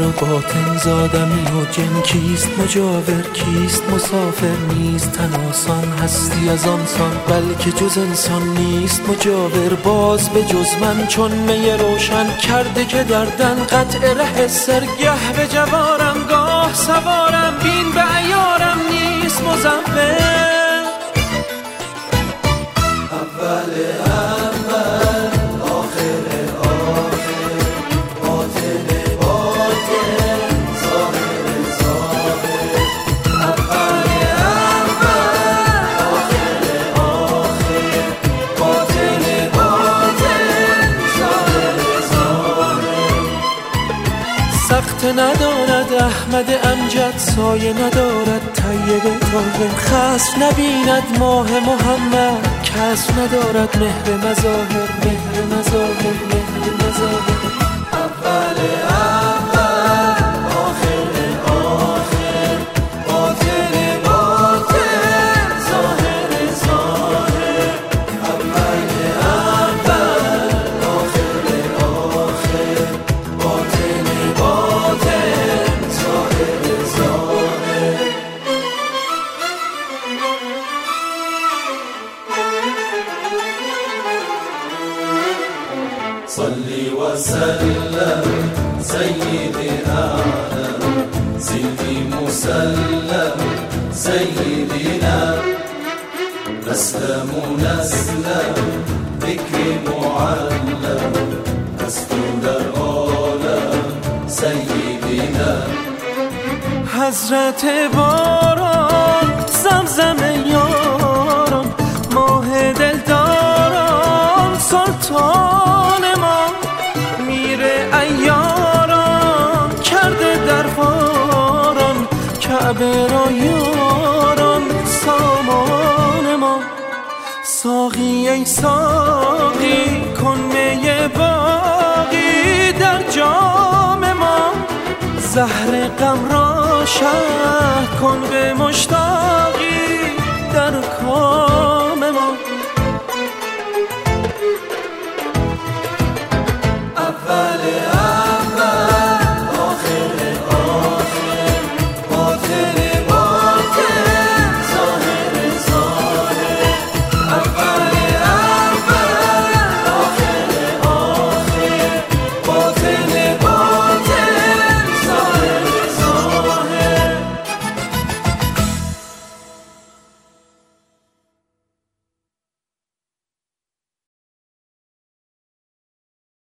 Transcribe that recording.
و باطن زادمی و جن کیست مجاور کیست مسافر نیست تن آسان هستی از آنسان بلکه جز انسان نیست مجاور باز به جز من چون می روشن کرده که دردن قطع ره سرگه به جوارم گاه سوارم بین به عیارم نیست مزور اول آخر آخر باطن باطن ظاهر ظاهر اول آخر آخر باطن باطن ظاهر ظاهر سخت ندارد احمد امجد سایه ندارد طیب طاهر خصف نبیند ماه محمد کسب ندارد مهر مظاهر مهر مظاهر مهر مظاهر اول آخر آخر باطن باطن ظاهر ظاهر اول آخر آخر باطن باطن ظاهر ظاهر صلي وسلم سيدي أعلم سيدي مسلم سيدنا نسلم نسلم ذكر معلم مسجود العالم سيدنا حضرت باران زمزم یاران ماه دلداران سلطان ما میره ایاران کرده درباران کعبه را یاران سامان ما ساقی ای ساقی کن می باقی در جام ما زهر غم را شرح کن به مشتاق